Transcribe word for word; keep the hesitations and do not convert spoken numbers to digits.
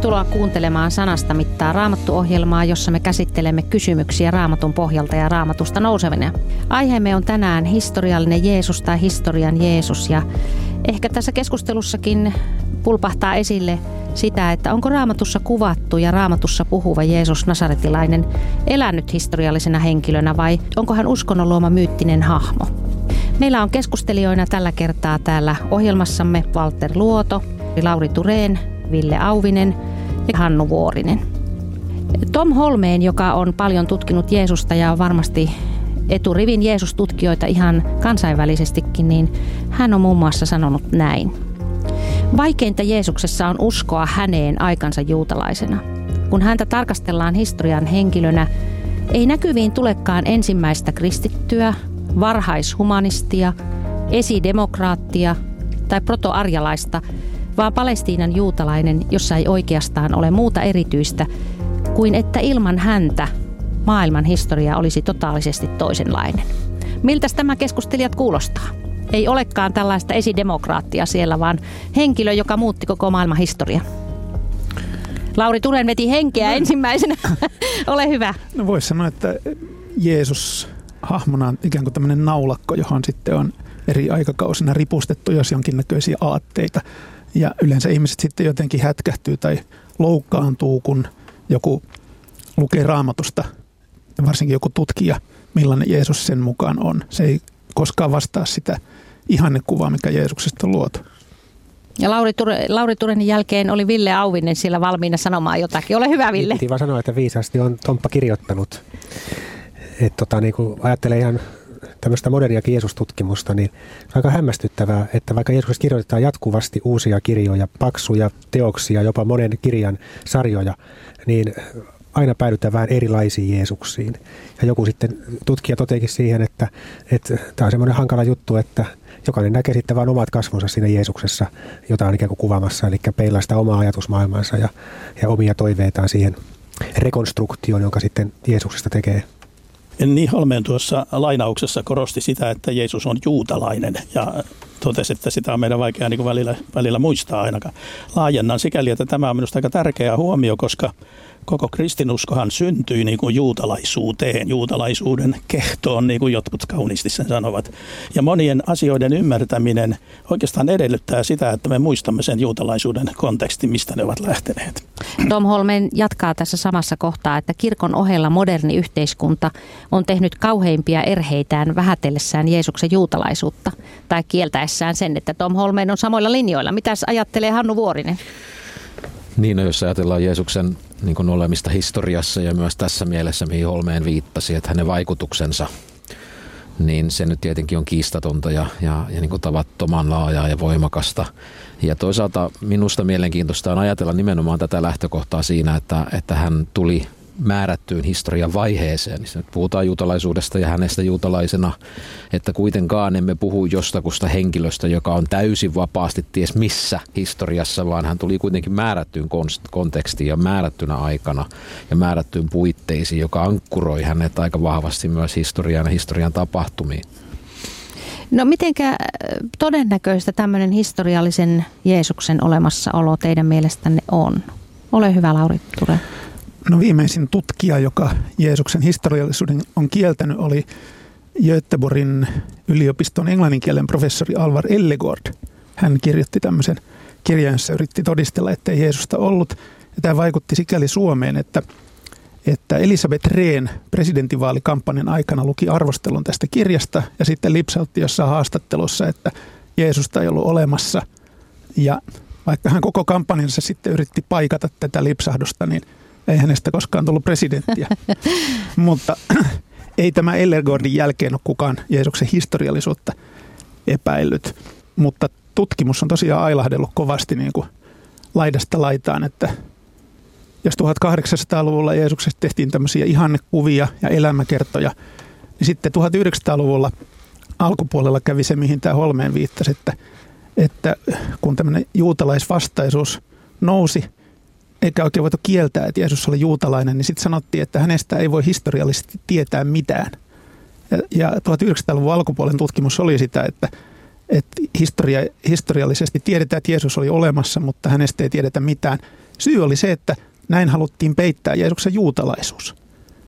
Tervetuloa kuuntelemaan Sanasta mittaa Raamattu-ohjelmaa, jossa me käsittelemme kysymyksiä Raamatun pohjalta ja Raamatusta nousevina. Aiheemme on tänään historiallinen Jeesus tai historian Jeesus, ja ehkä tässä keskustelussakin pulpahtaa esille sitä, että onko Raamatussa kuvattu ja Raamatussa puhuva Jeesus nasaretilainen elänyt historiallisena henkilönä vai onko hän uskonnon luoma myyttinen hahmo. Meillä on keskustelijoina tällä kertaa täällä ohjelmassamme Walter Luoto, Lauri Thurén, Ville Auvinen ja Hannu Vuorinen. Tom Holmén, joka on paljon tutkinut Jeesusta ja on varmasti eturivin Jeesus-tutkijoita ihan kansainvälisestikin, niin hän on muun muassa sanonut näin. Vaikeinta Jeesuksessa on uskoa häneen aikansa juutalaisena. Kun häntä tarkastellaan historian henkilönä, ei näkyviin tulekaan ensimmäistä kristittyä, varhaishumanistia, esidemokraattia tai protoarjalaista, vaan Palestiinan juutalainen, jossa ei oikeastaan ole muuta erityistä kuin että ilman häntä maailman historia olisi totaalisesti toisenlainen. Miltäs tämä keskustelijat kuulostaa? Ei olekaan tällaista esidemokraattia siellä, vaan henkilö, joka muutti koko maailman historian. Lauri Thurén veti henkeä ensimmäisenä. Ole hyvä. No voisi sanoa, että Jeesus hahmona on ikään kuin tämmöinen naulakko, johon sitten on eri aikakausina ripustettu jos jonkinnäköisiä aatteita. Ja yleensä ihmiset sitten jotenkin hätkähtyy tai loukkaantuu, kun joku lukee Raamatusta, varsinkin joku tutkija, millainen Jeesus sen mukaan on. Se ei koskaan vastaa sitä ihannekuvaa, mikä Jeesuksesta on luotu. Ja Lauri, Ture, Lauri Thurénin jälkeen oli Ville Auvinen siellä valmiina sanomaan jotakin. Ole hyvä, Ville. Piti vaan sanoa, että viisaasti on Tomppa kirjoittanut. Että tota, niin kun ajattelee ihan tämmöistä moderniakin Jeesus-tutkimusta, niin on aika hämmästyttävää, että vaikka Jeesuksesta kirjoitetaan jatkuvasti uusia kirjoja, paksuja teoksia, jopa monen kirjan sarjoja, niin aina päädytään vähän erilaisiin Jeesuksiin. Ja joku sitten tutkija toteekin siihen, että, että tämä on semmoinen hankala juttu, että jokainen näkee sitten vain omat kasvonsa siinä Jeesuksessa, jota on ikään kuin kuvaamassa, eli peilaa sitä omaa ajatusmaailmansa ja, ja omia toiveitaan siihen rekonstruktioon, jonka sitten Jeesuksesta tekee. Niin Holmén tuossa lainauksessa korosti sitä, että Jeesus on juutalainen ja totesi, että sitä on meidän vaikea niin kuin välillä, välillä muistaa ainakaan. Laajennan sikäli, että tämä on minusta aika tärkeä huomio, koska koko kristinuskohan syntyi niin kuin juutalaisuuteen, juutalaisuuden kehtoon, niin kuin jotkut kauniisti sen sanovat. Ja monien asioiden ymmärtäminen oikeastaan edellyttää sitä, että me muistamme sen juutalaisuuden kontekstin, mistä ne ovat lähteneet. Tom Holmén jatkaa tässä samassa kohtaa, että kirkon ohella moderni yhteiskunta on tehnyt kauheimpia erheitään vähätellessään Jeesuksen juutalaisuutta tai kieltäessään sen, että Tom Holmén on samoilla linjoilla. Mitäs ajattelee Hannu Vuorinen? Niin, no jos ajatellaan Jeesuksen niin kuin olemista historiassa ja myös tässä mielessä, mihin Holmén viittasi, että hänen vaikutuksensa, niin se nyt tietenkin on kiistatonta ja, ja, ja niin kuin tavattoman laajaa ja voimakasta. Ja toisaalta minusta mielenkiintoista on ajatella nimenomaan tätä lähtökohtaa siinä, että, että hän tuli määrättyyn historian vaiheeseen. Nyt puhutaan juutalaisuudesta ja hänestä juutalaisena, että kuitenkaan emme puhu jostakusta henkilöstä, joka on täysin vapaasti ties missä historiassa, vaan hän tuli kuitenkin määrättyyn kontekstiin ja määrättynä aikana ja määrättyyn puitteisiin, joka ankkuroi hänet aika vahvasti myös historiaan ja historian tapahtumiin. No mitenkä todennäköistä tämmöinen historiallisen Jeesuksen olemassaolo teidän mielestänne on? Ole hyvä, Lauri Thurén. No viimeisin tutkija, joka Jeesuksen historiallisuuden on kieltänyt, oli Göteborgin yliopiston englanninkielen professori Alvar Ellegård. Hän kirjoitti tämmöisen kirjan, jossa yritti todistella, ettei Jeesusta ollut. Ja tämä vaikutti sikäli Suomeen, että, että Elisabeth Rehn presidentinvaalikampanjan aikana luki arvostelun tästä kirjasta ja sitten lipsautti jossain haastattelussa, että Jeesusta ei ollut olemassa. Ja vaikka hän koko kampanjansa sitten yritti paikata tätä lipsahdusta, niin ei hänestä koskaan tullut presidenttiä, mutta ei tämä Ellegårdin jälkeen ole kukaan Jeesuksen historiallisuutta epäillyt. Mutta tutkimus on tosiaan ailahdellut kovasti niin kuin laidasta laitaan, että jos tuhatkahdeksansataaluvulla Jeesuksesta tehtiin tämmöisiä ihannekuvia ja elämäkertoja, niin sitten tuhatyhdeksänsataaluvulla alkupuolella kävi se, mihin tämä Holmén viittasi, että, että kun tämmöinen juutalaisvastaisuus nousi, eikä oikein voitu kieltää, että Jeesus oli juutalainen, niin sitten sanottiin, että hänestä ei voi historiallisesti tietää mitään. Ja, ja tuhatyhdeksänsataaluvun alkupuolen tutkimus oli sitä, että, että historia, historiallisesti tiedetään, että Jeesus oli olemassa, mutta hänestä ei tiedetä mitään. Syy oli se, että näin haluttiin peittää Jeesuksen juutalaisuus.